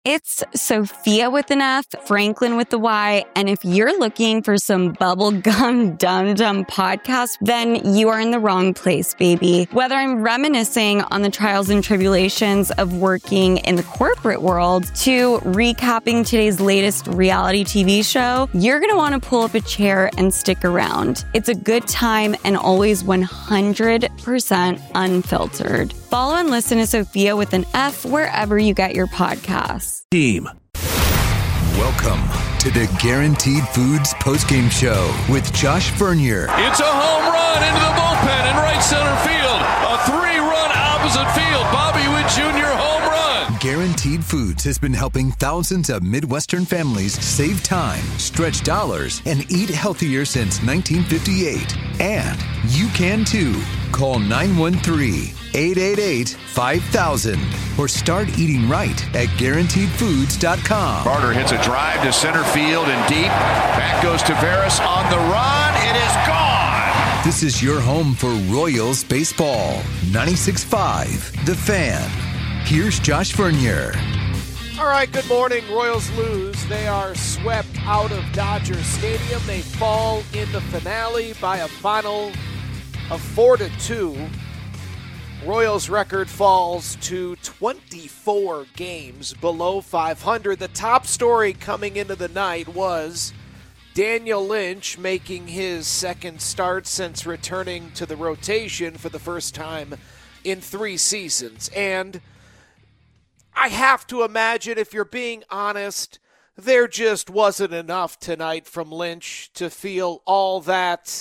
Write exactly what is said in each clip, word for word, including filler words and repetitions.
It's Sophia with an F, Franklin with the Y, and if you're looking for some bubblegum dum-dum podcast, then you are in the wrong place, baby. Whether I'm reminiscing on the trials and tribulations of working in the corporate world to recapping today's latest reality T V show, you're going to want to pull up a chair and stick around. It's a good time and always one hundred percent unfiltered. Follow and listen to Sophia with an F wherever you get your podcasts. Team. Welcome to the Guaranteed Foods postgame show with Josh Vernier. It's a home run into the bullpen in right center field. A three-run opposite field. Bobby Witt Junior home run. Guaranteed Foods has been helping thousands of Midwestern families save time, stretch dollars, and eat healthier since nineteen fifty-eight. And you can too. Call nine one three, eight eight eight, five thousand or start eating right at guaranteed foods dot com. Carter hits a drive to center field and deep. Back goes Tavares on the run. It is gone. This is your home for Royals baseball. ninety-six point five, The Fan. Here's Josh Vernier. All right, good morning. Royals lose. They are swept out of Dodger Stadium. They fall in the finale by a final of four to two. Royals record falls to twenty-four games below five hundred. The top story coming into the night was Daniel Lynch making his second start since returning to the rotation for the first time in three seasons. And I have to imagine, if you're being honest, there just wasn't enough tonight from Lynch to feel all that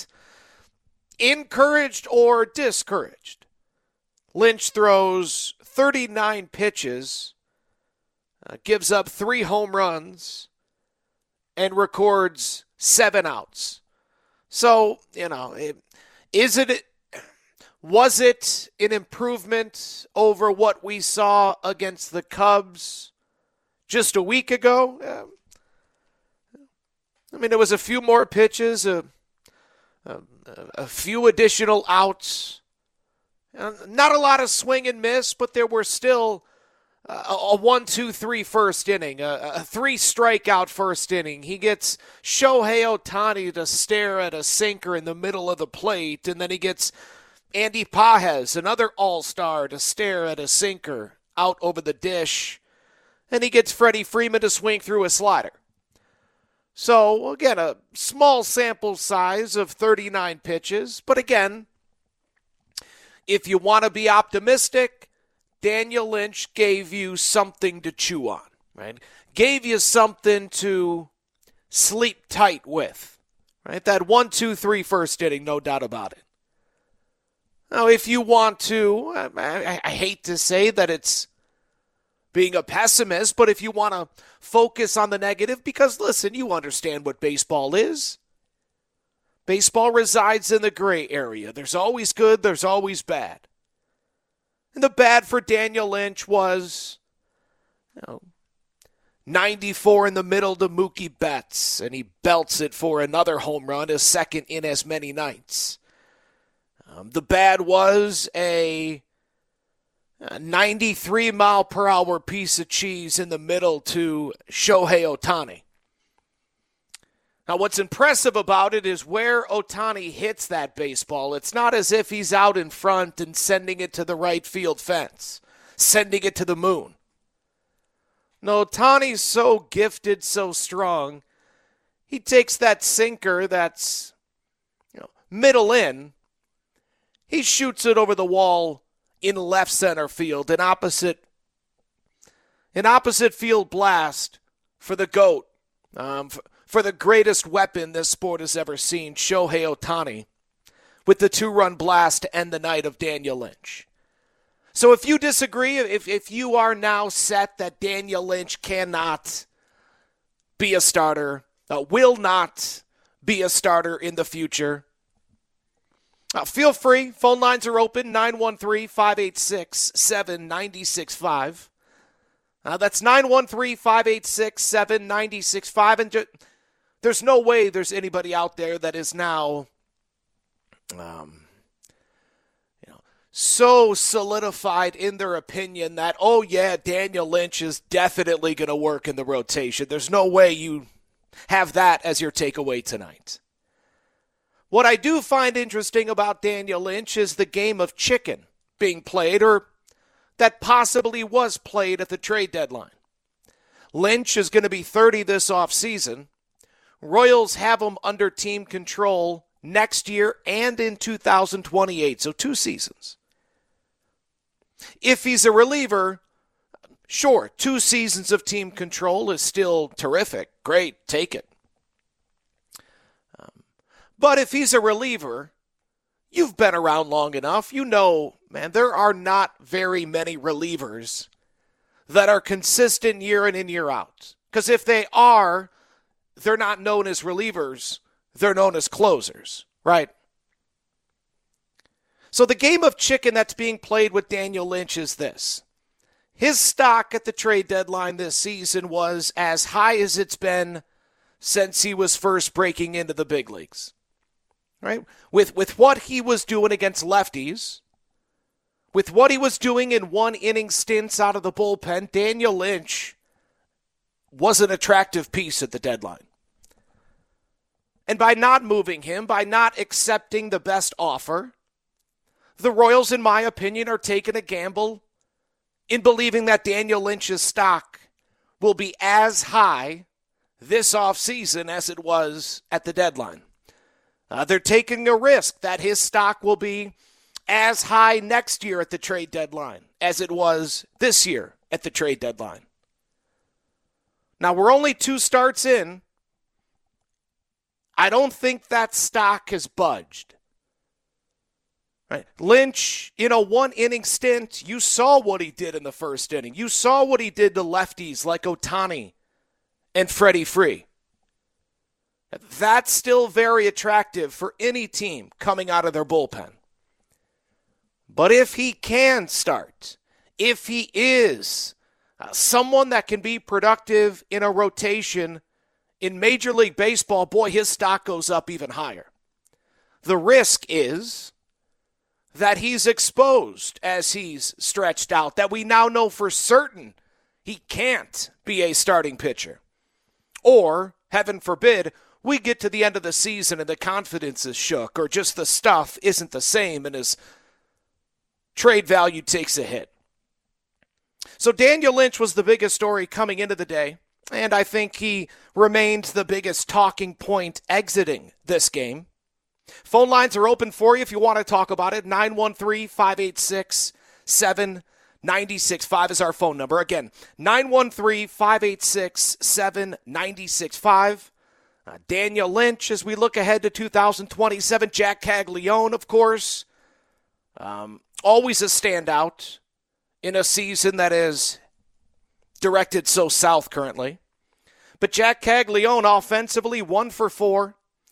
encouraged or discouraged. Lynch throws thirty-nine pitches, uh, gives up three home runs, and records seven outs. So, you know, it, is it, was it an improvement over what we saw against the Cubs just a week ago? Uh, I mean, there was a few more pitches, a, a, a few additional outs. Uh, not a lot of swing and miss, but there were still uh, a one, two, three first inning, a, a three strikeout first inning. He gets Shohei Ohtani to stare at a sinker in the middle of the plate, and then he gets Andy Pages, another all-star, to stare at a sinker out over the dish, and he gets Freddie Freeman to swing through a slider. So, again, a small sample size of thirty-nine pitches, but again, if you want to be optimistic, Daniel Lynch gave you something to chew on, right? Gave you something to sleep tight with, right? That one, two, three first inning, no doubt about it. Now, if you want to, I, I, I hate to say that it's being a pessimist, but if you want to focus on the negative, because listen, you understand what baseball is. Baseball resides in the gray area. There's always good, there's always bad. And the bad for Daniel Lynch was, you know, ninety-four in the middle to Mookie Betts, and he belts it for another home run, his second in as many nights. Um, the bad was a, a ninety-three mile per hour piece of cheese in the middle to Shohei Ohtani. Now, what's impressive about it is where Ohtani hits that baseball. It's not as if he's out in front and sending it to the right field fence, sending it to the moon. No, Ohtani's so gifted, so strong, he takes that sinker that's, you know, middle in, he shoots it over the wall in left center field, an opposite, an opposite field blast for the GOAT, um, for, for the greatest weapon this sport has ever seen, Shohei Ohtani, with the two-run blast to end the night of Daniel Lynch. So if you disagree, if, if you are now set that Daniel Lynch cannot be a starter, uh, will not be a starter in the future, uh, feel free. Phone lines are open, nine one three, five eight six, seven nine six five. Uh, that's nine one three, five eight six, seven nine six five. And ju- there's no way there's anybody out there that is now um, you know, so solidified in their opinion that, oh yeah, Daniel Lynch is definitely going to work in the rotation. There's no way you have that as your takeaway tonight. What I do find interesting about Daniel Lynch is the game of chicken being played, or that possibly was played at the trade deadline. Lynch is going to be thirty this offseason. Royals have him under team control next year and in two thousand twenty-eight, so two seasons. If he's a reliever, sure, two seasons of team control is still terrific. Great, take it. Um, but if he's a reliever, you've been around long enough. You know, man, there are not very many relievers that are consistent year in and year out. Because if they are, they're not known as relievers. They're known as closers, right? So the game of chicken that's being played with Daniel Lynch is this. His stock at the trade deadline this season was as high as it's been since he was first breaking into the big leagues. Right? With with what he was doing against lefties, with what he was doing in one-inning stints out of the bullpen, Daniel Lynch was an attractive piece at the deadline. And by not moving him, by not accepting the best offer, the Royals, in my opinion, are taking a gamble in believing that Daniel Lynch's stock will be as high this offseason as it was at the deadline. Uh, they're taking a risk that his stock will be as high next year at the trade deadline as it was this year at the trade deadline. Now, we're only two starts in. I don't think that stock has budged. Right. Lynch, in a one-inning stint, you saw what he did in the first inning. You saw what he did to lefties like Ohtani and Freddie Free. That's still very attractive for any team coming out of their bullpen. But if he can start, if he is uh, someone that can be productive in a rotation in Major League Baseball, boy, his stock goes up even higher. The risk is that he's exposed as he's stretched out, that we now know for certain he can't be a starting pitcher. Or, heaven forbid, we get to the end of the season and the confidence is shook, or just the stuff isn't the same and his trade value takes a hit. So Daniel Lynch was the biggest story coming into the day, and I think he remained the biggest talking point exiting this game. Phone lines are open for you if you want to talk about it. nine one three, five eight six, seven nine six five is our phone number. Again, nine one three, five eight six, seven nine six five. Uh, Daniel Lynch, as we look ahead to two thousand twenty-seven. Jack Caglione, of course. Um, always a standout in a season that is directed so south currently. But Jack Caglione offensively, one for four.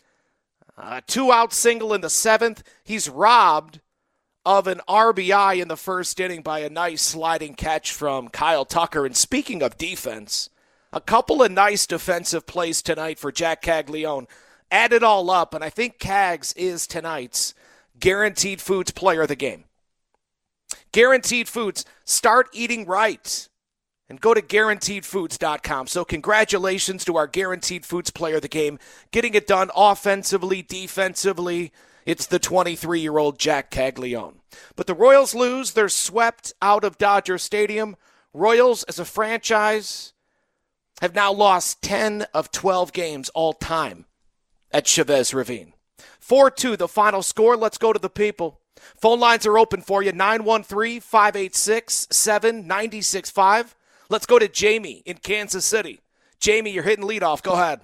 Uh, two-out single in the seventh. He's robbed of an R B I in the first inning by a nice sliding catch from Kyle Tucker. And speaking of defense, a couple of nice defensive plays tonight for Jack Caglione. Add it all up, and I think Cags is tonight's Guaranteed Foods player of the game. Guaranteed Foods, start eating right. And go to guaranteed foods dot com. So congratulations to our Guaranteed Foods player of the game, getting it done offensively, defensively. It's the twenty-three-year-old Jack Caglione. But the Royals lose. They're swept out of Dodger Stadium. Royals, as a franchise, have now lost ten of twelve games all time at Chavez Ravine. four two, the final score. Let's go to the people. Phone lines are open for you, nine one three, five eight six, seven nine six five. Let's go to Jamie in Kansas City. Jamie, you're hitting leadoff. Go ahead.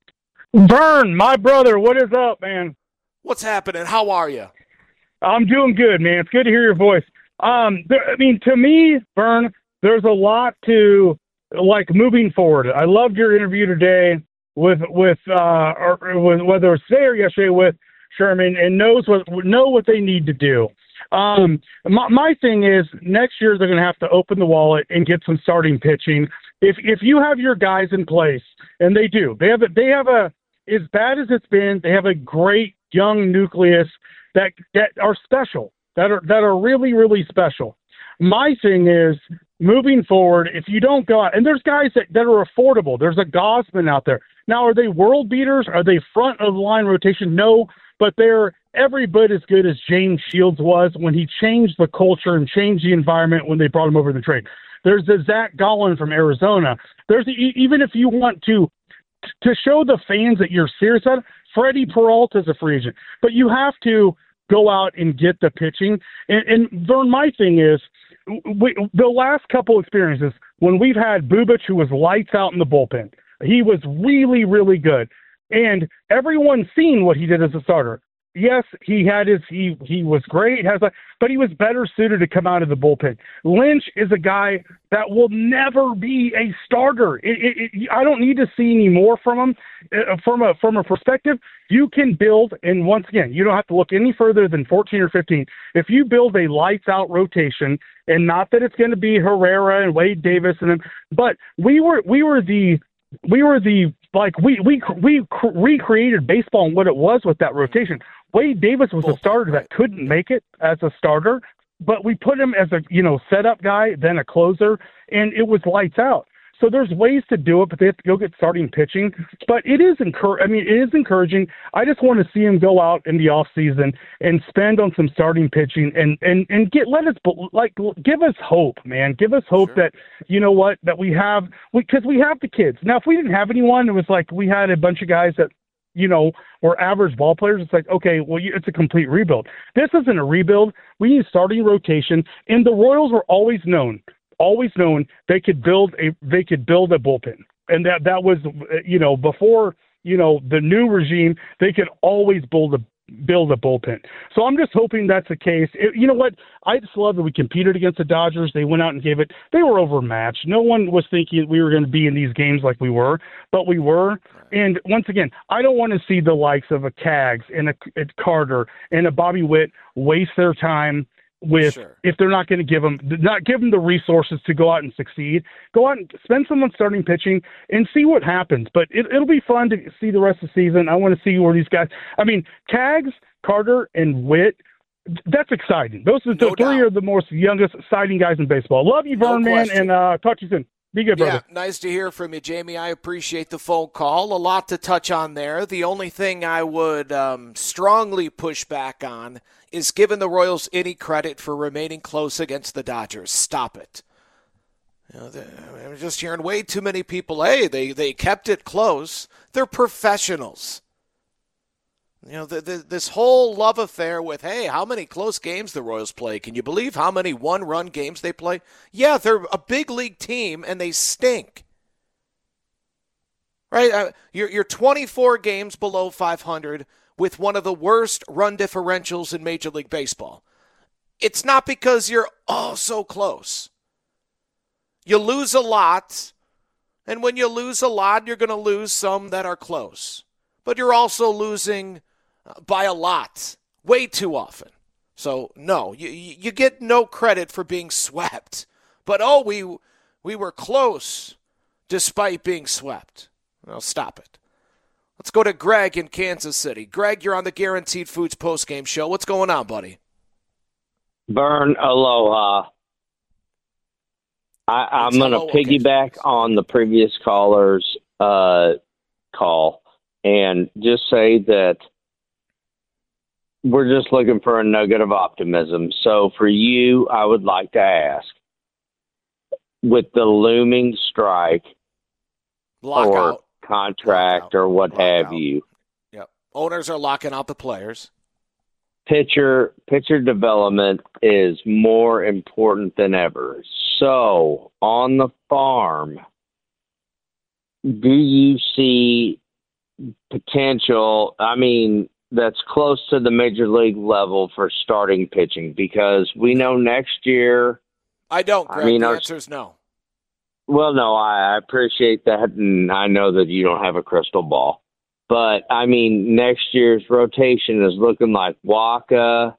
Vern, my brother, what is up, man? What's happening? How are you? I'm doing good, man. It's good to hear your voice. Um, there, I mean, to me, Vern, there's a lot to, like, moving forward. I loved your interview today with, with, uh, or, with whether it was today or yesterday with Sherman, and knows what know what they need to do. Um, my, my thing is, next year they're going to have to open the wallet and get some starting pitching. If if you have your guys in place, and they do, they have a, they have a as bad as it's been, they have a great young nucleus that that are special. that are that are really, really special. My thing is, moving forward, if you don't go out, and there's guys that, that are affordable. There's a Gosman out there. Now, are they world beaters? Are they front of the line rotation? No, but they're every bit as good as James Shields was when he changed the culture and changed the environment when they brought him over the trade. There's the Zach Gollin from Arizona. There's the, even if you want to to show the fans that you're serious about it, Freddie Peralta is a free agent. But you have to go out and get the pitching. And, and Vern, my thing is, we, the last couple experiences, when we've had Bubic, who was lights out in the bullpen, he was really, really good. And everyone's seen what he did as a starter. Yes, he had his he he was great, has a, but he was better suited to come out of the bullpen. Lynch is a guy that will never be a starter. It, it, it, I don't need to see any more from him. Uh, from a from a perspective, you can build, and once again, you don't have to look any further than fourteen or fifteen. If you build a lights out rotation, and not that it's going to be Herrera and Wade Davis and them, but we were we were the we were the like we we we recreated baseball and what it was with that rotation. Wade Davis was a starter that couldn't make it as a starter, but we put him as a, you know, setup guy, then a closer, and it was lights out. So there's ways to do it, but they have to go get starting pitching. But it is encour- I mean, it is encouraging. I just want to see him go out in the off season and spend on some starting pitching and, and, and get, let us, like, give us hope, man. Give us hope sure. that, you know what, that we have, because we, we have the kids. Now, if we didn't have anyone, it was like we had a bunch of guys that, you know, or average ball players, it's like, okay, well, you, it's a complete rebuild. This isn't a rebuild. We need starting rotation, and the Royals were always known, always known they could build a they could build a bullpen, and that that was, you know, before, you know, the new regime, they could always build a build a bullpen. So I'm just hoping that's the case. It, you know what? I just love that we competed against the Dodgers. They went out and gave it. They were overmatched. No one was thinking we were going to be in these games like we were, but we were. And once again, I don't want to see the likes of a Cags and a, a Carter and a Bobby Witt waste their time with sure. if they're not going to give them not give them the resources to go out and succeed. Go out and spend some on starting pitching and see what happens. But it, it'll be fun to see the rest of the season. I want to see where these guys. I mean, Cags, Carter, and Witt. That's exciting. Those are the no three doubt. Are the most youngest, exciting guys in baseball. Love you, Vern, no man, and uh, talk to you soon. Be good, brother. Yeah, nice to hear from you, Jamie. I appreciate the phone call. A lot to touch on there. The only thing I would um, strongly push back on is giving the Royals any credit for remaining close against the Dodgers. Stop it. You know, I'm just hearing way too many people, hey, they, they kept it close. They're professionals. You know, the, the, this whole love affair with, hey, how many close games the Royals play? Can you believe how many one-run games they play? Yeah, they're a big league team, and they stink. Right? Uh, you're, you're twenty-four games below five hundred with one of the worst run differentials in Major League Baseball. It's not because you're, oh, so close. You lose a lot, and when you lose a lot, you're going to lose some that are close. But you're also losing by a lot, way too often. So, no, you you get no credit for being swept. But, oh, we we were close despite being swept. Well, stop it. Let's go to Greg in Kansas City. Greg, you're on the Guaranteed Foods postgame show. What's going on, buddy? Vern, aloha. I, I'm going to piggyback okay. on the previous caller's uh, call and just say that we're just looking for a nugget of optimism. So for you, I would like to ask, with the looming strike Lock or out. contract Lock or what Lock have out. you, yep. Owners are locking out the players. Pitcher pitcher development is more important than ever. So on the farm, do you see potential? I mean, that's close to the major league level for starting pitching, because we know next year. I don't, Greg. I mean, the our, answer is no. Well, no, I, I appreciate that, and I know that you don't have a crystal ball. But, I mean, next year's rotation is looking like Waka.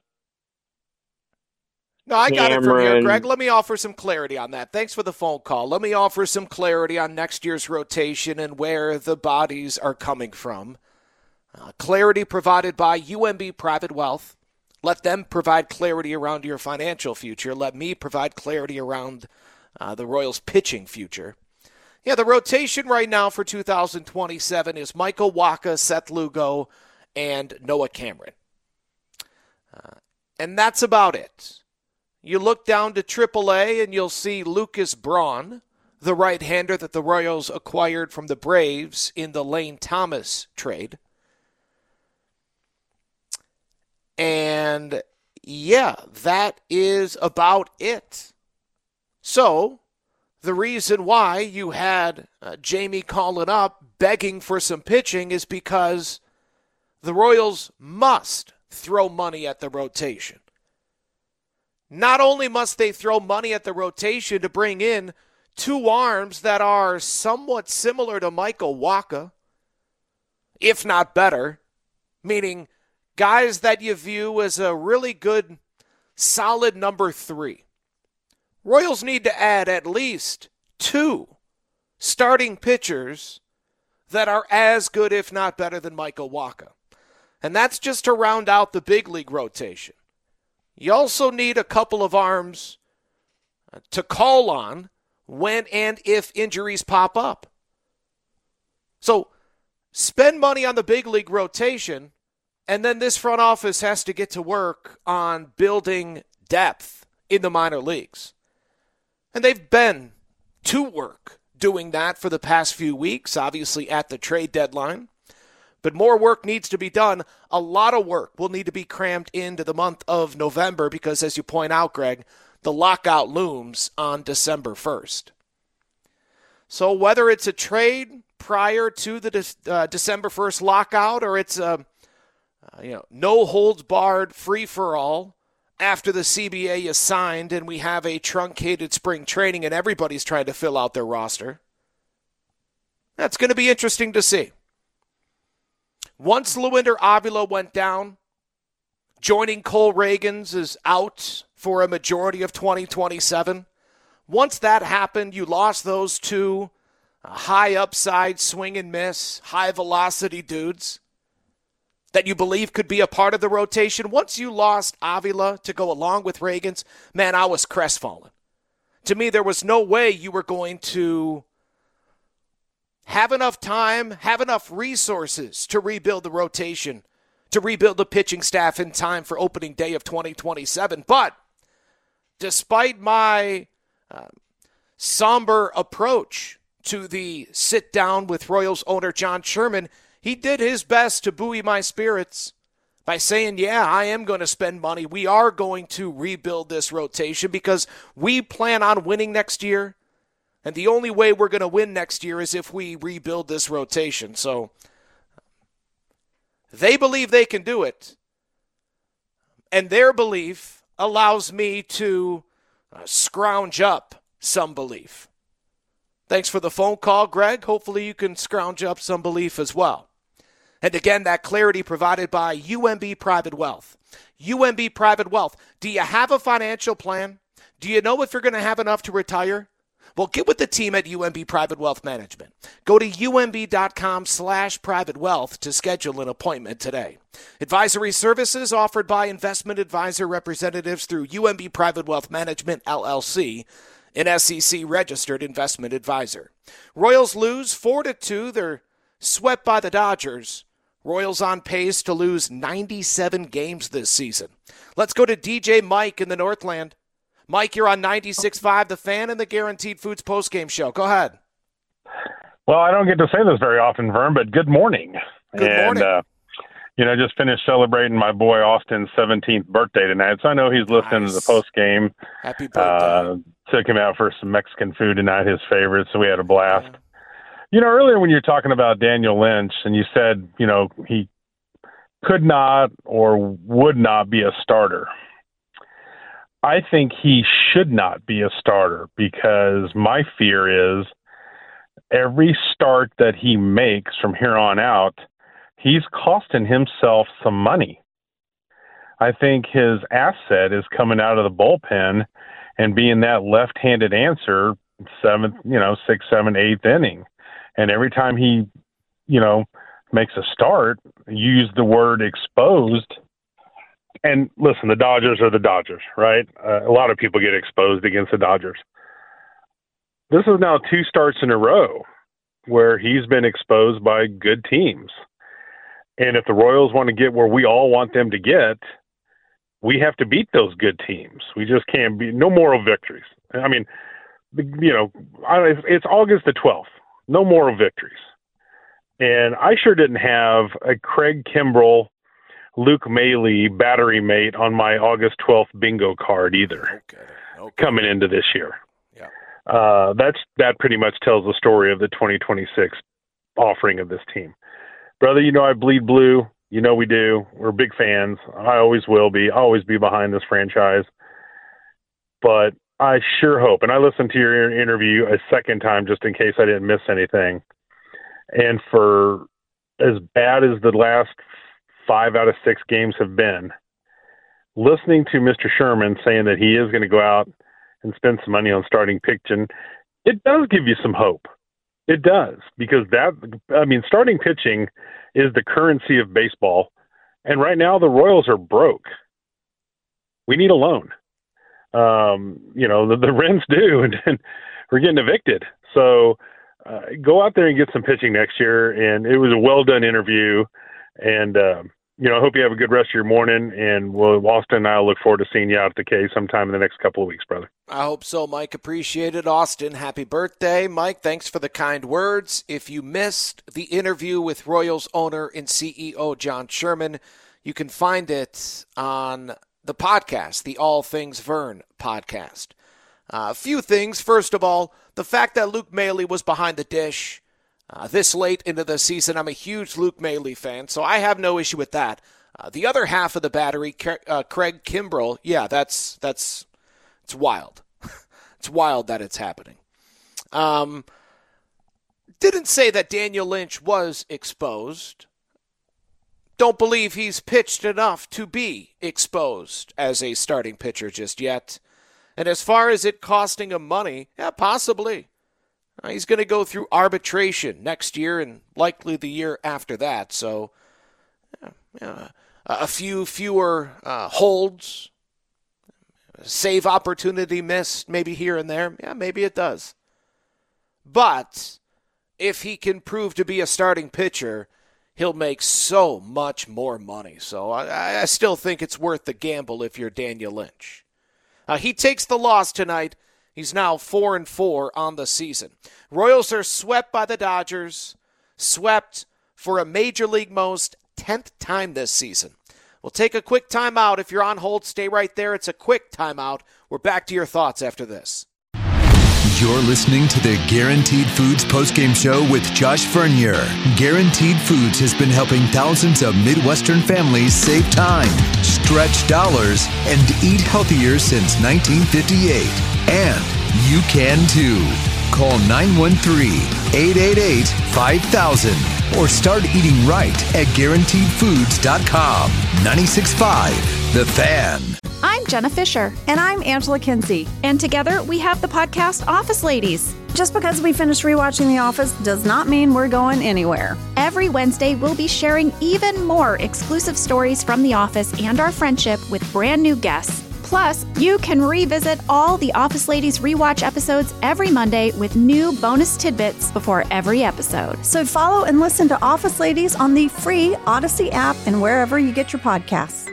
No, I got Cameron. it from here, Greg. Let me offer some clarity on that. Thanks for the phone call. Let me offer some clarity on next year's rotation and where the bodies are coming from. Uh, clarity provided by U M B Private Wealth. Let them provide clarity around your financial future. Let me provide clarity around uh, the Royals' pitching future. Yeah, the rotation right now for two thousand twenty-seven is Michael Wacha, Seth Lugo, and Noah Cameron. Uh, and that's about it. You look down to triple A and you'll see Lucas Braun, the right-hander that the Royals acquired from the Braves in the Lane Thomas trade. And yeah, that is about it. So, the reason why you had uh, Jamie calling up begging for some pitching is because the Royals must throw money at the rotation. Not only must they throw money at the rotation to bring in two arms that are somewhat similar to Michael Wacha, if not better, meaning guys that you view as a really good, solid number three. Royals need to add at least two starting pitchers that are as good, if not better, than Michael Wacha. And that's just to round out the big league rotation. You also need a couple of arms to call on when and if injuries pop up. So spend money on the big league rotation, and then this front office has to get to work on building depth in the minor leagues. And they've been to work doing that for the past few weeks, obviously at the trade deadline. But more work needs to be done. A lot of work will need to be crammed into the month of November because, as you point out, Greg, the lockout looms on December first. So whether it's a trade prior to the de- uh, December first lockout or it's a uh, you know no holds barred free for all after the C B A is signed and we have a truncated spring training and everybody's trying to fill out their roster, that's going to be interesting to see. Once Luinder Avila went down, joining Cole Ragans is out for a majority of twenty twenty-seven. Once that happened, you lost those two high upside swing and miss, high velocity dudes that you believe could be a part of the rotation. Once you lost Avila to go along with Ragans, man, I was crestfallen. To me, there was no way you were going to have enough time, have enough resources to rebuild the rotation, to rebuild the pitching staff in time for opening day of twenty twenty-seven. But despite my uh, somber approach to the sit down with Royals owner John Sherman, he did his best to buoy my spirits by saying, yeah, I am going to spend money. We are going to rebuild this rotation because we plan on winning next year. And the only way we're going to win next year is if we rebuild this rotation. So they believe they can do it. And their belief allows me to uh, scrounge up some belief. Thanks for the phone call, Greg. Hopefully you can scrounge up some belief as well. And again, that clarity provided by U M B Private Wealth. U M B Private Wealth. Do you have a financial plan? Do you know if you're going to have enough to retire? Well, get with the team at U M B Private Wealth Management. Go to umb.com slash private wealth to schedule an appointment today. Advisory services offered by investment advisor representatives through U M B Private Wealth Management, L L C, an S E C-registered investment advisor. Royals lose four to two. They're swept by the Dodgers. Royals on pace to lose ninety-seven games this season. Let's go to D J Mike in the Northland. Mike, you're on ninety-six point five The Fan and the Guaranteed Foods postgame show. Go ahead. Well, I don't get to say this very often, Vern, but good morning. Good and, morning. Uh, you know, just finished celebrating my boy Austin's seventeenth birthday tonight, so I know he's listening Nice. to the postgame. Happy birthday. Uh, took him out for some Mexican food tonight, his favorite, so we had a blast. Yeah. You know, earlier when you were talking about Daniel Lynch and you said, you know, he could not or would not be a starter. I think he should not be a starter because my fear is every start that he makes from here on out, he's costing himself some money. I think his asset is coming out of the bullpen and being that left-handed answer, seventh, you know, sixth, seventh, eighth inning. And every time he, you know, makes a start, use the word exposed, and listen, the Dodgers are the Dodgers, right? Uh, a lot of people get exposed against the Dodgers. This is now two starts in a row where he's been exposed by good teams. And if the Royals want to get where we all want them to get, we have to beat those good teams. We just can't be, no moral victories. I mean, you know, it's August the twelfth, no moral victories. And I sure didn't have a Craig Kimbrell, Luke Maile battery mate on my August twelfth bingo card either. Okay. Okay. Coming into this year. Yeah. Uh, that's, that pretty much tells the story of the twenty twenty-six offering of this team. Brother, you know I bleed blue. You know we do. We're big fans. I always will be. I'll always be behind this franchise. But I sure hope, and I listened to your interview a second time just in case I didn't miss anything. And for as bad as the last five out of six games have been, listening to Mister Sherman saying that he is going to go out and spend some money on starting pitching, it does give you some hope. It does, because that, I mean, starting pitching is the currency of baseball. And right now the Royals are broke. We need a loan. Um, you know, the, the rents due, and, and we're getting evicted. So uh, go out there and get some pitching next year. And it was a well done interview. And, uh, you know, I hope you have a good rest of your morning. And we'll, Austin and I will look forward to seeing you out at the K sometime in the next couple of weeks, brother. I hope so, Mike. Appreciate it. Austin, happy birthday. Mike, thanks for the kind words. If you missed the interview with Royals owner and C E O John Sherman, you can find it on the podcast, the All Things Vern podcast. Uh, a few things. First of all, the fact that Luke Maile was behind the dish uh, this late into the season. I'm a huge Luke Maile fan, so I have no issue with that. Uh, the other half of the battery, uh, Craig Kimbrell, yeah, that's that's it's wild. It's wild that it's happening. Um, didn't say that Daniel Lynch was exposed. Don't believe he's pitched enough to be exposed as a starting pitcher just yet. And as far as it costing him money, yeah, possibly. Uh, he's going to go through arbitration next year and likely the year after that. So, yeah, yeah, a few fewer uh, holds, save opportunity missed, maybe here and there. Yeah, maybe it does. But if he can prove to be a starting pitcher, he'll make so much more money. So I, I still think it's worth the gamble if you're Daniel Lynch. Uh, he takes the loss tonight. He's now four and four on the season. Royals are swept by the Dodgers, swept for a Major League most tenth time this season. We'll take a quick timeout. If you're on hold, stay right there. It's a quick timeout. We're back to your thoughts after this. You're listening to the Guaranteed Foods postgame show with Josh Vernier. Guaranteed Foods has been helping thousands of Midwestern families save time, stretch dollars, and eat healthier since nineteen fifty-eight. And you can too. Call nine one three, eight eight eight, five thousand or start eating right at guaranteed foods dot com. ninety-six point five The Fan. I'm Jenna Fisher. And I'm Angela Kinsey. And together we have the podcast Office Ladies. Just because we finished rewatching The Office does not mean we're going anywhere. Every Wednesday, we'll be sharing even more exclusive stories from The Office and our friendship with brand new guests. Plus, you can revisit all the Office Ladies rewatch episodes every Monday with new bonus tidbits before every episode. So follow and listen to Office Ladies on the free Odyssey app and wherever you get your podcasts.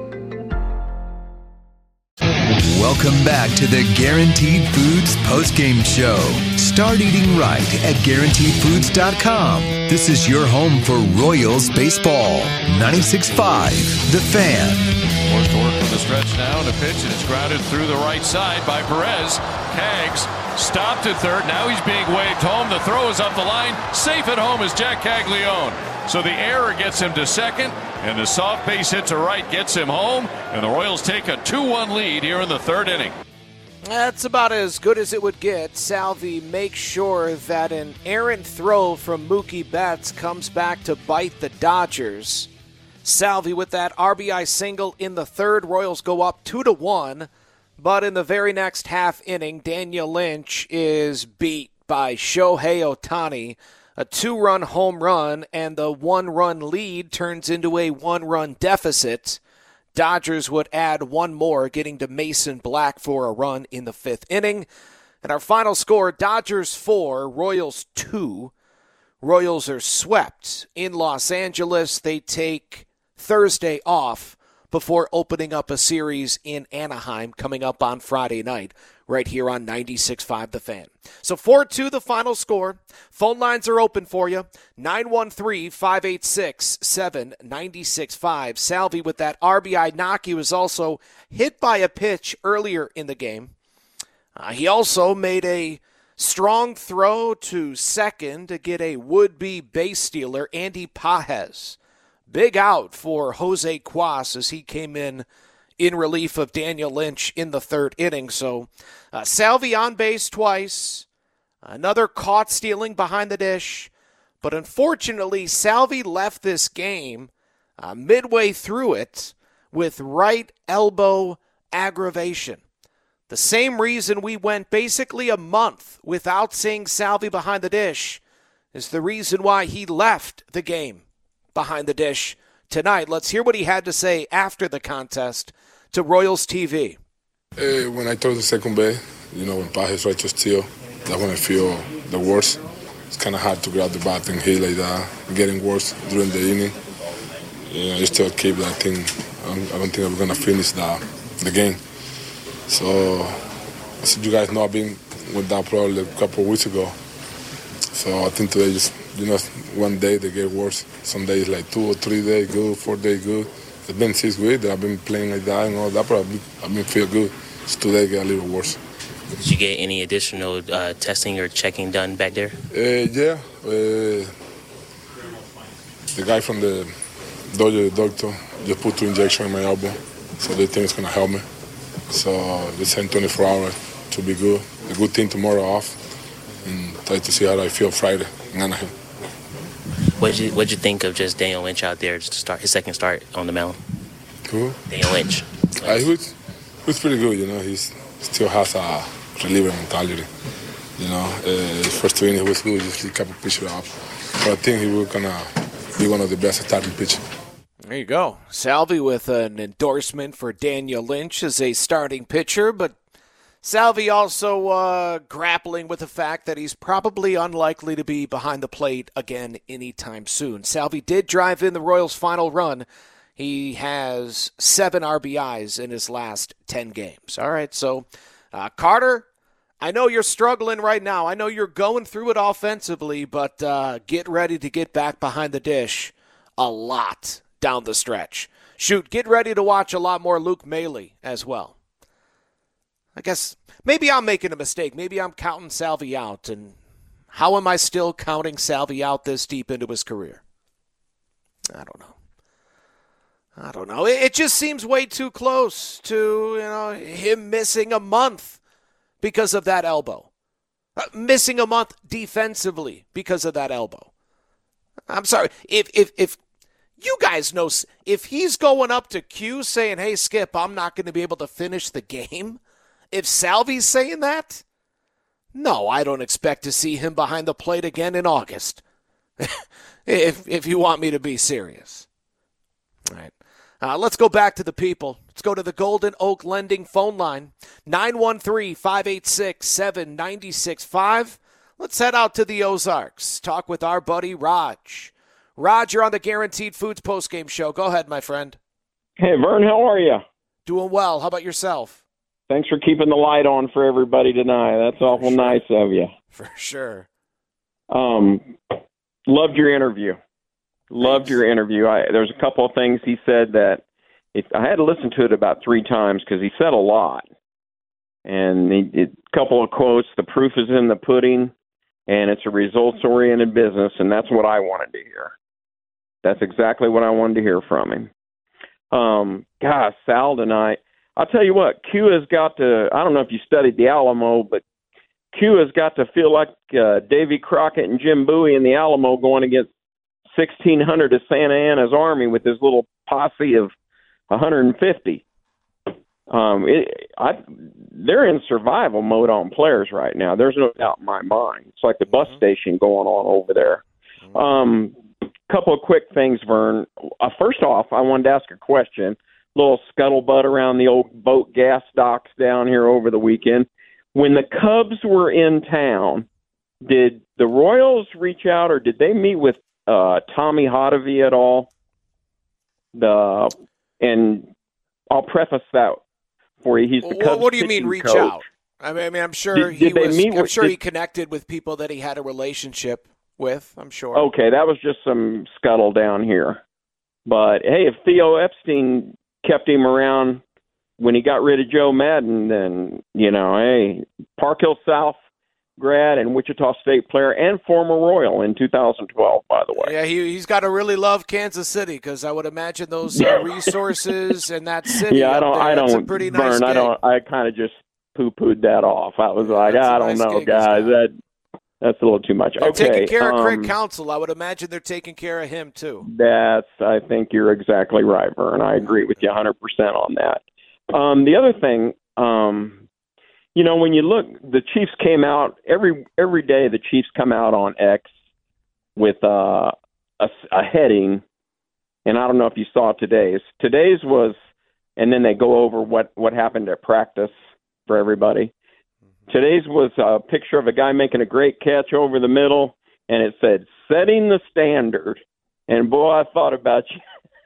Welcome back to the Guaranteed Foods postgame show. Start eating right at guaranteed foods dot com. This is your home for Royals baseball. ninety-six point five The Fan. Forced to work from the stretch now, and a pitch, and it's grounded through the right side by Perez. Kaggs stopped at third. Now he's being waved home. The throw is up the line. Safe at home is Jack Caglione. So the error gets him to second, and the soft base hit to right gets him home, and the Royals take a two one lead here in the third inning. That's about as good as it would get. Salvi makes sure that an errant throw from Mookie Betts comes back to bite the Dodgers. Salvi with that R B I single in the third. Royals go up two to one, but in the very next half inning, Daniel Lynch is beat by Shohei Ohtani. A two-run home run, and the one-run lead turns into a one-run deficit. Dodgers would add one more, getting to Mason Black for a run in the fifth inning. And our final score, Dodgers four, Royals two. Royals are swept in Los Angeles. They take Thursday off before opening up a series in Anaheim coming up on Friday night, right here on ninety-six point five The Fan. So four two the final score. Phone lines are open for you. nine one three, five eight six, seven nine six five. Salvi with that R B I knock. He was also hit by a pitch earlier in the game. Uh, he also made a strong throw to second to get a would-be base stealer, Andy Pages. Big out for Jose Cuas as he came in in relief of Daniel Lynch in the third inning. So uh, Salvi on base twice, another caught stealing behind the dish. But unfortunately, Salvi left this game uh, midway through it with right elbow aggravation. The same reason we went basically a month without seeing Salvi behind the dish is the reason why he left the game behind the dish tonight. Let's hear what he had to say after the contest to Royals T V. Uh, when I throw the second base, you know, when Pages right to steal, that's when I feel the worst. It's kind of hard to grab the bat and hit like that. Getting worse during the inning. You know, I still keep that thing. I don't, I don't think I'm going to finish the, the game. So, as you guys know, I've been with that probably a couple of weeks ago. So I think today just, you know, one day they get worse. Some days like two or three days good, four days good. It's been six weeks that I've been playing like that and all that, but I've been, I've been feel good. Just today get a little worse. Did you get any additional uh, testing or checking done back there? Uh, yeah. Uh, the guy from the Dodger, the doctor, just put two injections in my elbow. So they think it's going to help me. So they sent twenty-four hours to be good. A good thing tomorrow off. And try to see how I feel Friday in Anaheim. What did you What did you think of just Daniel Lynch out there to start his second start on the mound? Who? Daniel Lynch. Uh, he was he was pretty good. You know, he still has a reliever mentality. You know, uh, first two innings he was good. Just a couple pitches up, but I think he will gonna be one of the best starting pitchers. There you go. Salvi with an endorsement for Daniel Lynch as a starting pitcher, but Salvi also uh, grappling with the fact that he's probably unlikely to be behind the plate again anytime soon. Salvi did drive in the Royals' final run. He has seven R B Is in his last ten games. All right, so uh, Carter, I know you're struggling right now. I know you're going through it offensively, but uh, get ready to get back behind the dish a lot down the stretch. Shoot, get ready to watch a lot more Luke Maile as well. I guess maybe I'm making a mistake. Maybe I'm counting Salvi out. And how am I still counting Salvi out this deep into his career? I don't know. I don't know. It, it just seems way too close to, you know, him missing a month because of that elbow. Uh, missing a month defensively because of that elbow. I'm sorry. If if if you guys know, if he's going up to Q saying, hey, Skip, I'm not going to be able to finish the game, if Salvi's saying that, no, I don't expect to see him behind the plate again in August. if if you want me to be serious. All right. Uh, let's go back to the people. Let's go to the Golden Oak Lending phone line, nine one three, five eight six, seven nine six five. Let's head out to the Ozarks. Talk with our buddy Raj. Raj, you're on the Guaranteed Foods postgame show. Go ahead, my friend. Hey, Vern, how are you? Doing well. How about yourself? Thanks for keeping the light on for everybody tonight. That's awful sure. nice of you. For sure. Um, loved your interview. Loved Thanks. your interview. I, there's a couple of things he said that it, I had to listen to it about three times because he said a lot. And a couple of quotes, the proof is in the pudding, and it's a results-oriented business, and that's what I wanted to hear. That's exactly what I wanted to hear from him. Um, gosh, Sal tonight, I'll tell you what, Q has got to, I don't know if you studied the Alamo, but Q has got to feel like uh, Davy Crockett and Jim Bowie in the Alamo going against sixteen hundred of Santa Anna's Army with his little posse of one hundred fifty. Um, it, I, they're in survival mode on players right now. There's no doubt in my mind. It's like the bus station going on over there. Um, couple of quick things, Vern. Uh, first off, I wanted to ask a question. little scuttlebutt around the old boat gas docks down here over the weekend. When the Cubs were in town, did the Royals reach out, or did they meet with uh, Tommy Hotovy at all? The and I'll preface that for you. He's the well, Cubs what do you mean reach coach. out? I mean, I mean, I'm sure Did- he did they was. meet I'm with- sure did- he connected with people that he had a relationship with. I'm sure. Okay, that was just some scuttle down here. But hey, if Theo Epstein kept him around when he got rid of Joe Madden, then you know, hey, Park Hill South grad and Wichita State player and former Royal in two thousand twelve, by the way. Yeah, he he's got to really love Kansas City because I would imagine those uh, resources and that city. Yeah, I up don't. there, I that's don't. A pretty Vern, nice I gig. don't. I kind of just poo-pooed that off. I was like, That's a I don't nice know, gig, guys. That that's a little too much. They're okay, taking care of Craig um, Counsell. I would imagine they're taking care of him too. That's. I think you're exactly right, Vern. I agree with you one hundred percent on that. Um, the other thing, um, you know, when you look, the Chiefs came out every every day. The Chiefs come out on X with uh, a, a heading, and I don't know if you saw today's. Today's was, and then they go over what what happened at practice for everybody. Today's was a picture of a guy making a great catch over the middle, and it said "setting the standard." And boy, I thought about you.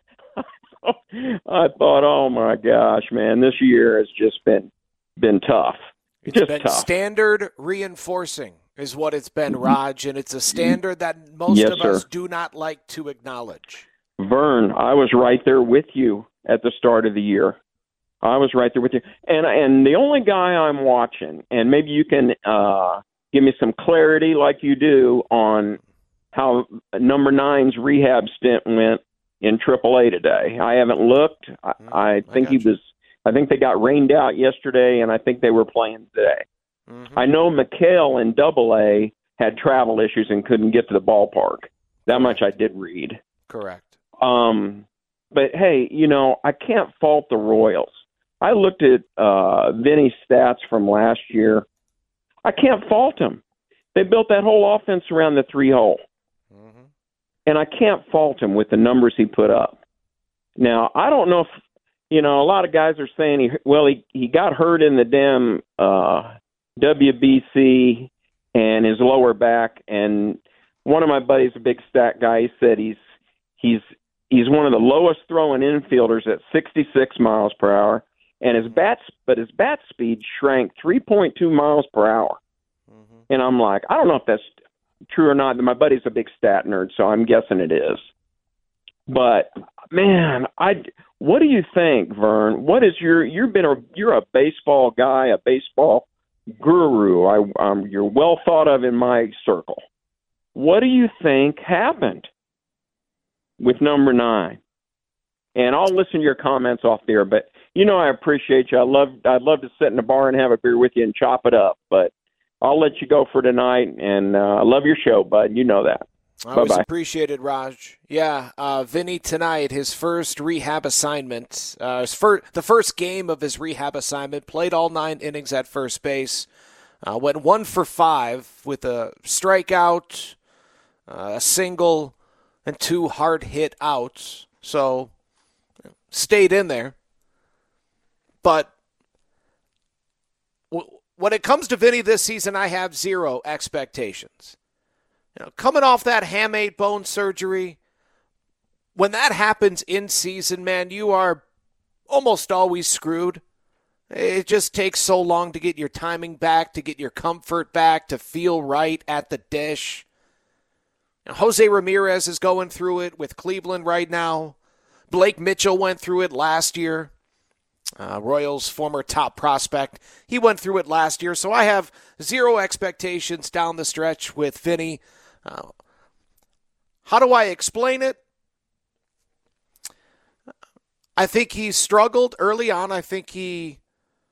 I thought, oh my gosh, man, this year has just been been tough. It's just been tough. standard reinforcing is what it's been, Raj, and it's a standard that most Yes, of us sir. do not like to acknowledge. Vern, I was right there with you at the start of the year. I was right there with you. And and the only guy I'm watching, and maybe you can uh, give me some clarity like you do on how number nine's rehab stint went in triple A today. I haven't looked. I, I think he was I think they got rained out yesterday, and I think they were playing today. Mm-hmm. I know McHale in double A had travel issues and couldn't get to the ballpark. That much I did read. Correct. Um, but hey, you know, I can't fault the Royals. I looked at uh, Vinny's stats from last year. I can't fault him. They built that whole offense around the three hole. Mm-hmm. And I can't fault him with the numbers he put up. Now, I don't know if, you know, a lot of guys are saying, he well, he, he got hurt in the damn uh, W B C and his lower back. And one of my buddies, a big stat guy, he said he's he's he's one of the lowest throwing infielders at sixty-six miles per hour. And his bat, but his bat speed shrank three point two miles per hour. Mm-hmm. And I'm like, I don't know if that's true or not. My buddy's a big stat nerd, so I'm guessing it is. But man, I what do you think, Vern? What is your you've been a you're a baseball guy, a baseball guru. I, um, you're well thought of in my circle. What do you think happened with number nine? And I'll listen to your comments off there, but you know I appreciate you. I love I'd love to sit in the bar and have a beer with you and chop it up, but I'll let you go for tonight, and uh, I love your show, bud. You know that. I always Bye-bye. appreciate it, Raj. Yeah, uh, Vinny tonight, his first rehab assignment, uh, his fir- the first game of his rehab assignment, played all nine innings at first base, uh, went one for five with a strikeout, uh, a single, and two hard hit outs. So stayed in there. But w- when it comes to Vinny this season, I have zero expectations. You know, coming off that hamate bone surgery, when that happens in season, man, you are almost always screwed. It just takes so long to get your timing back, to get your comfort back, to feel right at the dish. Now, Jose Ramirez is going through it with Cleveland right now. Blake Mitchell went through it last year. Uh, Royals' former top prospect. He went through it last year, so I have zero expectations down the stretch with Vinny. Uh, how do I explain it? I think he struggled early on. I think he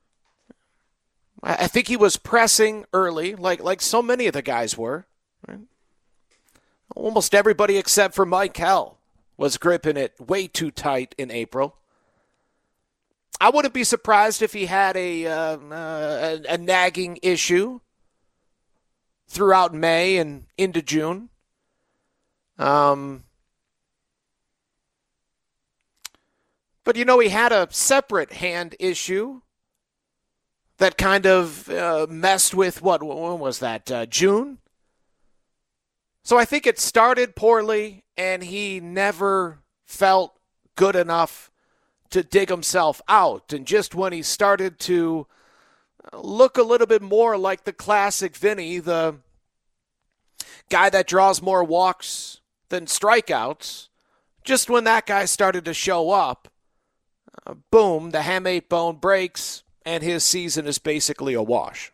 I think he was pressing early, like like so many of the guys were. Right? Almost everybody except for Mike Hell was gripping it way too tight in April. I wouldn't be surprised if he had a, uh, uh, a, a nagging issue throughout May and into June. Um, But, you know, he had a separate hand issue that kind of uh, messed with, what, when was that, uh, June? So I think it started poorly, and he never felt good enough to dig himself out. And just when he started to look a little bit more like the classic Vinny, the guy that draws more walks than strikeouts, just when that guy started to show up, uh, boom, the hamate bone breaks, and his season is basically a wash.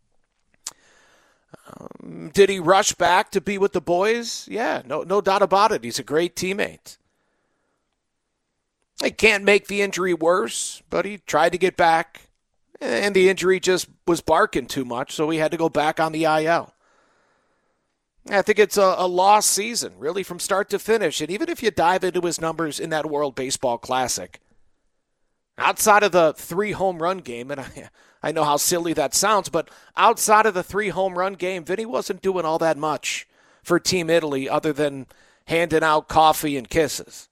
Um, did he rush back to be with the boys? Yeah, no, no doubt about it. He's a great teammate. He can't make the injury worse, but he tried to get back, and the injury just was barking too much, so he had to go back on the I L. I think it's a, a lost season, really, from start to finish. And even if you dive into his numbers in that World Baseball Classic, outside of the three home run game, and I, I know how silly that sounds, but outside of the three home run game, Vinny wasn't doing all that much for Team Italy other than handing out coffee and kisses.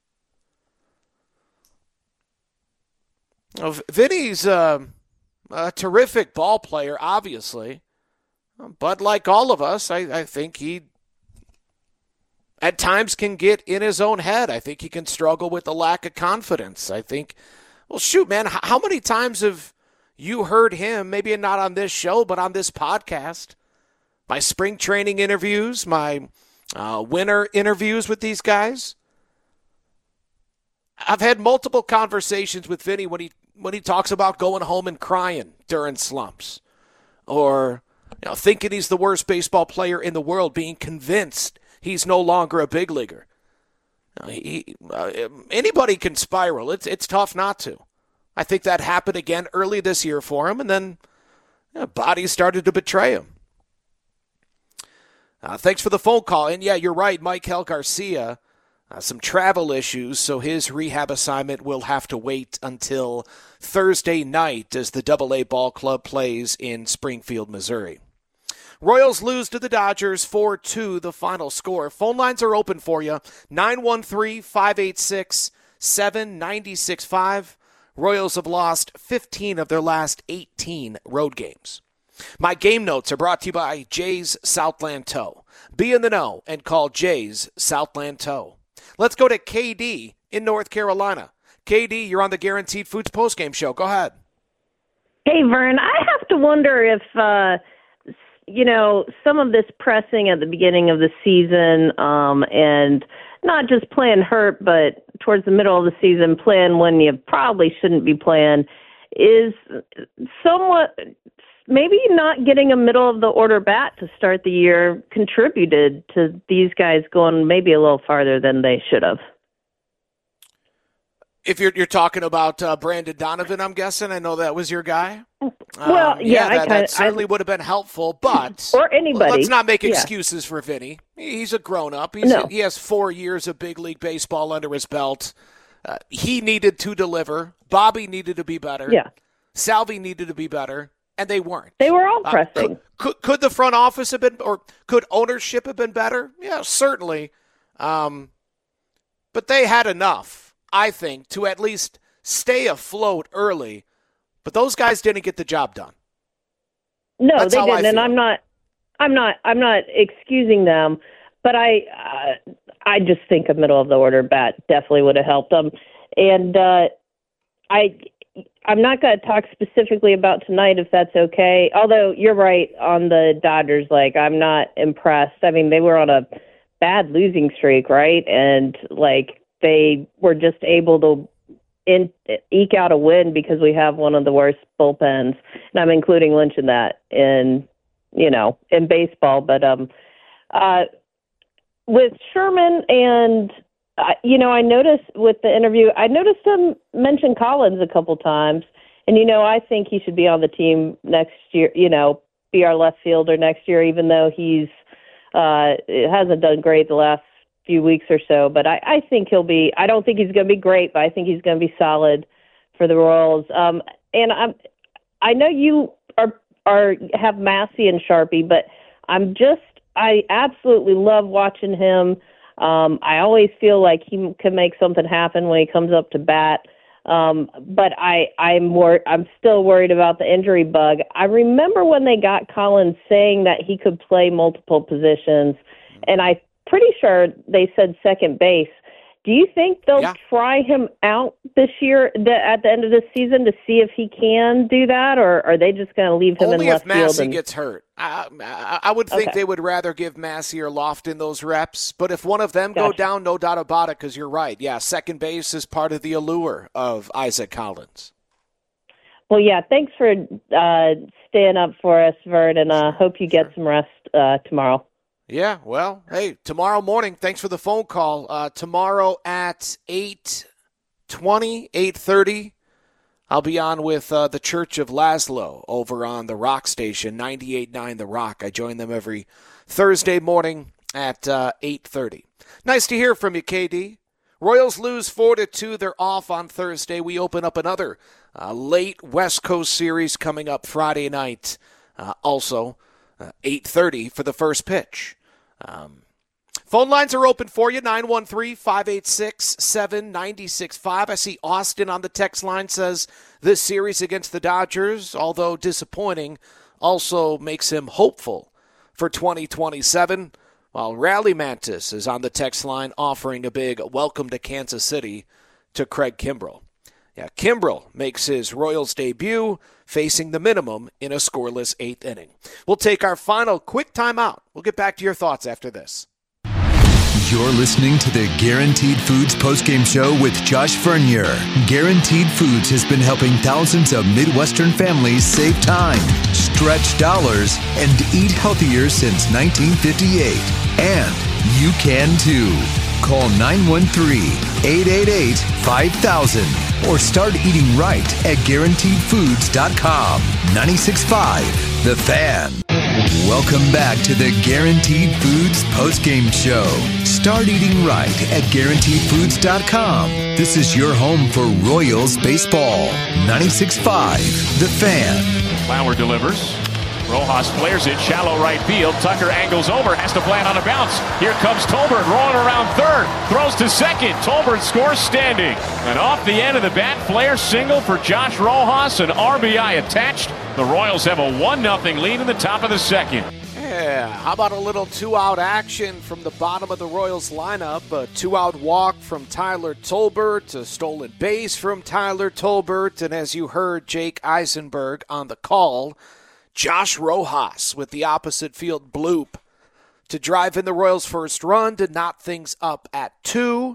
Well, Vinny's uh, a terrific ball player, obviously. But like all of us, I, I think he at times can get in his own head. I think he can struggle with the lack of confidence. I think, well, shoot, man, how many times have you heard him, maybe not on this show, but on this podcast, my spring training interviews, my uh, winter interviews with these guys? I've had multiple conversations with Vinny when he when he talks about going home and crying during slumps, or you know, thinking he's the worst baseball player in the world, being convinced he's no longer a big leaguer. Uh, he, uh, anybody can spiral. It's it's tough not to. I think that happened again early this year for him, and then you know, bodies started to betray him. Uh, thanks for the phone call. And yeah, you're right, Michael Garcia. Uh, some travel issues, so his rehab assignment will have to wait until Thursday night as the Double A Ball Club plays in Springfield, Missouri. Royals lose to the Dodgers four two, the final score. Phone lines are open for you, nine one three, five eight six, seven nine six five. Royals have lost fifteen of their last eighteen road games. My game notes are brought to you by Jay's Southland Tow. Be in the know and call Jay's Southland Tow. Let's go to K D in North Carolina. K D, you're on the Guaranteed Foods postgame show. Go ahead. Hey, Vern, I have to wonder if, uh, you know, some of this pressing at the beginning of the season um, and not just playing hurt, but towards the middle of the season, playing when you probably shouldn't be playing, is somewhat maybe not getting a middle-of-the-order bat to start the year contributed to these guys going maybe a little farther than they should have. If you're you're talking about uh, Brandon Donovan, I'm guessing. I know that was your guy. Well, um, yeah, yeah I that, kinda, that certainly I, would have been helpful, but or anybody. Let's not make yeah. excuses for Vinny. He's a grown-up. He's, no. He has four years of big league baseball under his belt. Uh, he needed to deliver. Bobby needed to be better. Yeah. Salvi needed to be better. And they weren't. They were all Uh, pressing. could, could, could the front office have been, or could ownership have been better? Yeah, certainly. Um, but they had enough, I think, to at least stay afloat early. But those guys didn't get the job done. No, That's they how didn't, I and feel. I'm not. I'm not. I'm not excusing them, but I. Uh, I just think a middle of the order bat definitely would have helped them, and uh, I. I'm not going to talk specifically about tonight, if that's okay. Although you're right on the Dodgers. Like, I'm not impressed. I mean, they were on a bad losing streak, right? And like they were just able to in, eke out a win because we have one of the worst bullpens, and I'm including Lynch in that in you know in baseball. But um, uh, with Sherman and. Uh, you know, I noticed with the interview, I noticed him mention Collins a couple times. And, you know, I think he should be on the team next year, you know, be our left fielder next year, even though he's uh, hasn't done great the last few weeks or so. But I, I think he'll be, I don't think he's going to be great, but I think he's going to be solid for the Royals. Um, and I'm, I know you are, are have Massey and Sharpie, but I'm just, I absolutely love watching him. Um, I always feel like he can make something happen when he comes up to bat. Um, but I, I'm wor- I'm still worried about the injury bug. I remember when they got Collins saying that he could play multiple positions, and I'm pretty sure they said second base. Do you think they'll yeah. try him out this year the, at the end of this season to see if he can do that, or are they just going to leave him Only in left field? Only if Massey and... gets hurt. I, I, I would think okay. they would rather give Massey or Lofton those reps, but if one of them gotcha. go down, no doubt about it, because you're right. Yeah, second base is part of the allure of Isaac Collins. Well, yeah, thanks for uh, staying up for us, Vern, and uh, hope you get sure. some rest uh, tomorrow. Yeah, well, hey, tomorrow morning, thanks for the phone call. Uh, tomorrow at eight twenty, eight thirty, I'll be on with uh, the Church of Laszlo over on the Rock Station, ninety-eight point nine The Rock. I join them every Thursday morning at uh, eight thirty. Nice to hear from you, K D. Royals lose four to two. They're off on Thursday. We open up another uh, late West Coast series coming up Friday night. Uh, also, uh, eight thirty for the first pitch. Um, phone lines are open for you, nine one three, five eight six, seven nine six five. I see Austin on the text line says this series against the Dodgers, although disappointing, also makes him hopeful for twenty twenty-seven, while Rally Mantis is on the text line offering a big welcome to Kansas City to Craig Kimbrell. Yeah, Kimbrell makes his Royals debut facing the minimum in a scoreless eighth inning. We'll take our final quick timeout. We'll get back to your thoughts after this. You're listening to the Guaranteed Foods postgame show with Josh Vernier. Guaranteed Foods has been helping thousands of Midwestern families save time, stretch dollars, and eat healthier since nineteen fifty-eight. And you can too. Call nine one three, eight eight eight, five thousand or start eating right at guaranteed foods dot com. ninety-six point five The Fan. Welcome back to the Guaranteed Foods postgame show. Start eating right at guaranteed foods dot com. This is your home for Royals baseball. ninety-six point five The Fan. Lauer delivers. Rojas flares it, shallow right field. Tucker angles over, has to plant on a bounce. Here comes Tolbert rolling around third. Throws to second. Tolbert scores standing. And off the end of the bat, flare single for Josh Rojas. An R B I attached. The Royals have a one nothing lead in the top of the second. Yeah, how about a little two-out action from the bottom of the Royals lineup? A two-out walk from Tyler Tolbert, a stolen base from Tyler Tolbert, and as you heard Jake Eisenberg on the call, Josh Rojas with the opposite field bloop to drive in the Royals' first run to knot things up at two.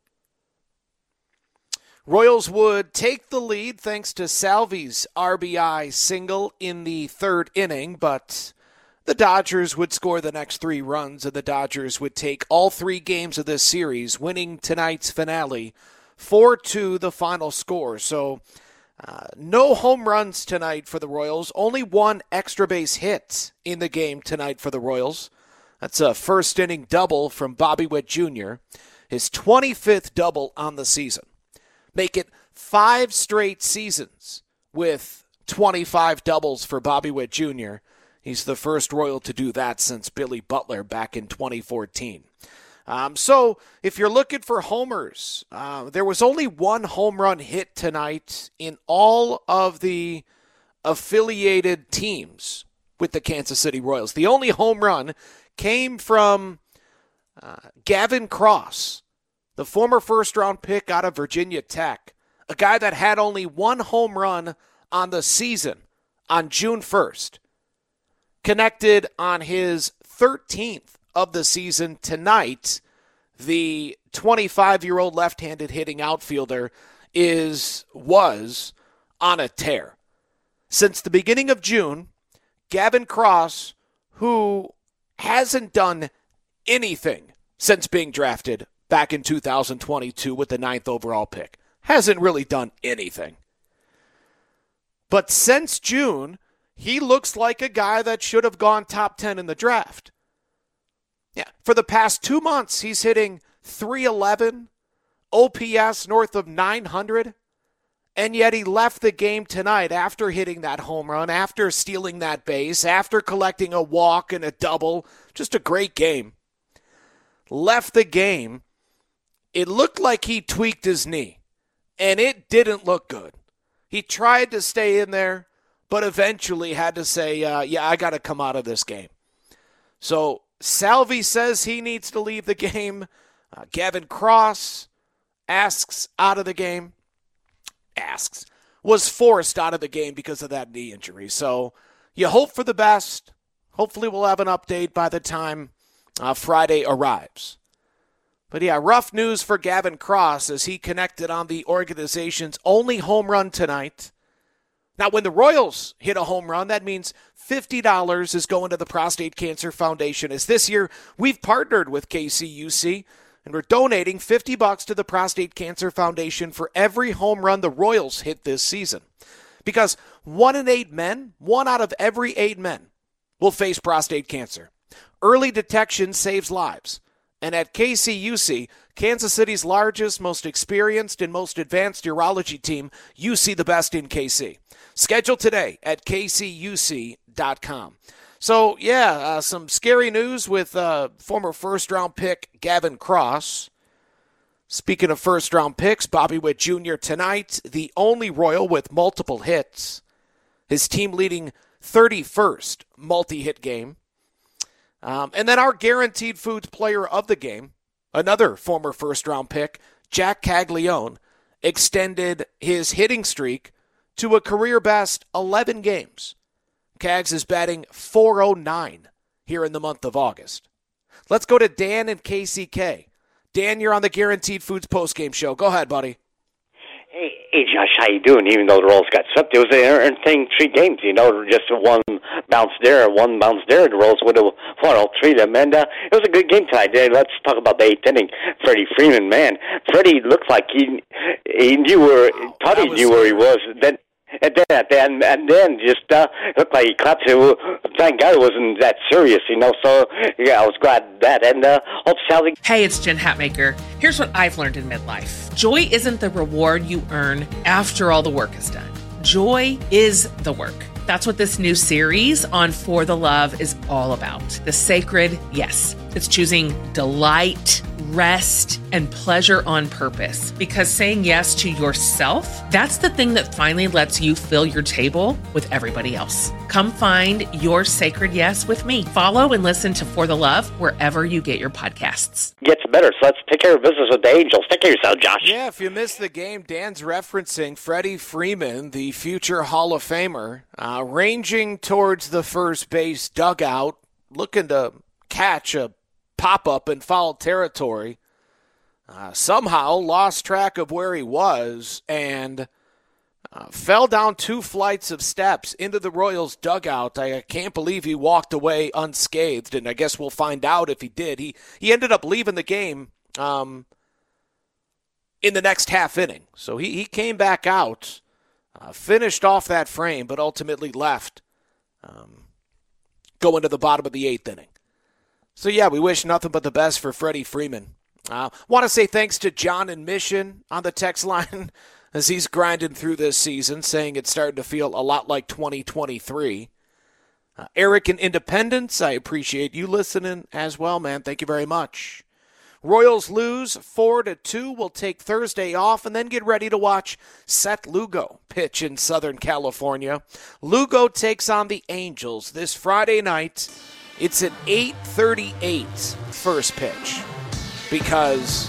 Royals would take the lead thanks to Salvi's R B I single in the third inning, but the Dodgers would score the next three runs, and the Dodgers would take all three games of this series, winning tonight's finale four two the final score. So Uh, no home runs tonight for the Royals. Only one extra base hit in the game tonight for the Royals. That's a first inning double from Bobby Witt Junior His twenty-fifth double on the season. Make it five straight seasons with twenty-five doubles for Bobby Witt Junior He's the first Royal to do that since Billy Butler back in twenty fourteen. Um, so if you're looking for homers, uh, there was only one home run hit tonight in all of the affiliated teams with the Kansas City Royals. The only home run came from uh, Gavin Cross, the former first-round pick out of Virginia Tech, a guy that had only one home run on the season on June first, connected on his thirteenth of the season tonight. The twenty-five-year-old left-handed hitting outfielder is was on a tear. Since the beginning of June, Gavin Cross, who hasn't done anything since being drafted back in two thousand twenty-two with the ninth overall pick, hasn't really done anything. But since June, he looks like a guy that should have gone top ten in the draft. Yeah, for the past two months, he's hitting three eleven, O P S north of nine hundred, and yet he left the game tonight after hitting that home run, after stealing that base, after collecting a walk and a double. Just a great game. Left the game. It looked like he tweaked his knee. and it didn't look good. He tried to stay in there, but eventually had to say, uh, yeah, I got to come out of this game. So Salvi says he needs to leave the game. Uh, Gavin Cross asks out of the game. Asks. Was forced out of the game because of that knee injury. So you hope for the best. Hopefully we'll have an update by the time uh, Friday arrives. But yeah, rough news for Gavin Cross as he connected on the organization's only home run tonight. Now, when the Royals hit a home run, that means fifty dollars is going to the Prostate Cancer Foundation. As this year, we've partnered with K C U C, and we're donating fifty bucks to the Prostate Cancer Foundation for every home run the Royals hit this season. Because one in eight men, one out of every eight men, will face prostate cancer. Early detection saves lives. And at K C U C, Kansas City's largest, most experienced, and most advanced urology team, you see the best in K C. Schedule today at K C U C dot com. So, yeah, uh, some scary news with uh, former first-round pick Gavin Cross. Speaking of first-round picks, Bobby Witt Junior tonight, the only Royal with multiple hits. His team leading thirty-first multi-hit game. Um, and then our Guaranteed Foods player of the game, another former first-round pick, Jack Caglione, extended his hitting streak to a career-best eleven games. Cags is batting four oh nine here in the month of August. Let's go to Dan in K C K. Dan, you're on the Guaranteed Foods postgame show. Go ahead, buddy. Hey, hey, Josh, how you doing? Even though the Royals got swept, it was an entertaining three games. You know, just one bounce there, one bounce there. The Royals would have won all three of them, and uh, it was a good game tonight. Uh, let's talk about the eighth inning. Freddie Freeman, man, Freddie looked like he he knew where, thought he knew where he was. Then. And then, and, and then just uh, looked like he clapped it. Thank God it wasn't that serious, you know. So, yeah, I was glad that. And uh, hope Sally. Hey, it's Jen Hatmaker. Here's what I've learned in midlife. Joy isn't the reward you earn after all the work is done. Joy is the work. That's what this new series on For the Love is all about. The sacred yes. It's choosing delight, rest, and pleasure on purpose. Because saying yes to yourself, that's the thing that finally lets you fill your table with everybody else. Come find your sacred yes with me. Follow and listen to For the Love wherever you get your podcasts. Gets better, so let's take care of business with the Angels. Take care of yourself, Josh. Yeah, if you missed the game, Dan's referencing Freddie Freeman, the future Hall of Famer, uh, ranging towards the first base dugout, looking to catch a pop-up in foul territory. Uh, somehow lost track of where he was and uh, fell down two flights of steps into the Royals dugout. I, I can't believe he walked away unscathed, and I guess we'll find out if he did. He he ended up leaving the game um, in the next half inning. So he, he came back out, uh, finished off that frame, but ultimately left um, going to the bottom of the eighth inning. So, yeah, we wish nothing but the best for Freddie Freeman. I uh, want to say thanks to John in Mission on the text line as he's grinding through this season, saying it's starting to feel a lot like twenty twenty-three. Uh, Eric in Independence, I appreciate you listening as well, man. Thank you very much. Royals lose four to two. We'll take Thursday off and then get ready to watch Seth Lugo pitch in Southern California. Lugo takes on the Angels this Friday night. It's an eight thirty-eight first pitch because,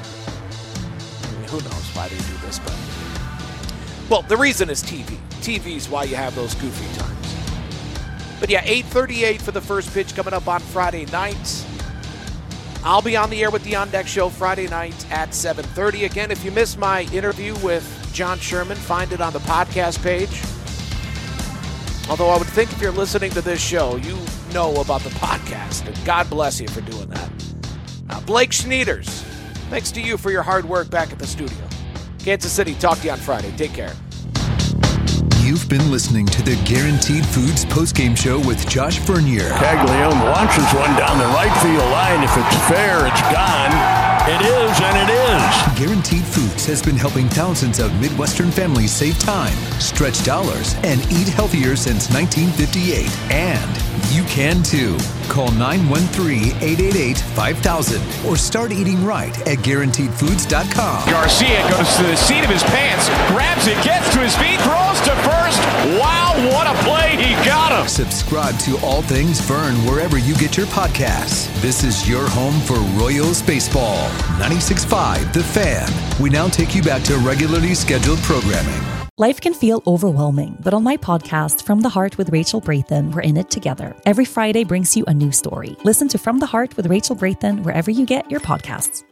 I mean, who knows why they do this, but, well, the reason is T V. T V is why you have those goofy times. But, yeah, eight thirty-eight for the first pitch coming up on Friday night. I'll be on the air with the On Deck Show Friday night at seven thirty. Again, if you missed my interview with John Sherman, find it on the podcast page. Although I would think if you're listening to this show, you know about the podcast, and God bless you for doing that. Uh, Blake Schneiders, thanks to you for your hard work back at the studio. Kansas City, talk to you on Friday. Take care. You've been listening to the Guaranteed Foods postgame show with Josh Vernier. Caglione launches one down the right field line. If it's fair, it's gone. It is, and it is. Guaranteed Foods Starbucks has been helping thousands of Midwestern families save time, stretch dollars, and eat healthier since nineteen fifty-eight. And you can too. Call nine one three, eight eight eight, five thousand or start eating right at guaranteed foods dot com. Garcia goes to the seat of his pants, grabs it, gets to his feet, throws to first. Wow, what a play. He got him. Subscribe to All Things Vern wherever you get your podcasts. This is your home for Royals baseball. ninety-six point five The Fan. We now take you back to regularly scheduled programming. Life can feel overwhelming, but on my podcast, From the Heart with Rachel Brathen, we're in it together. Every Friday brings you a new story. Listen to From the Heart with Rachel Brathen wherever you get your podcasts.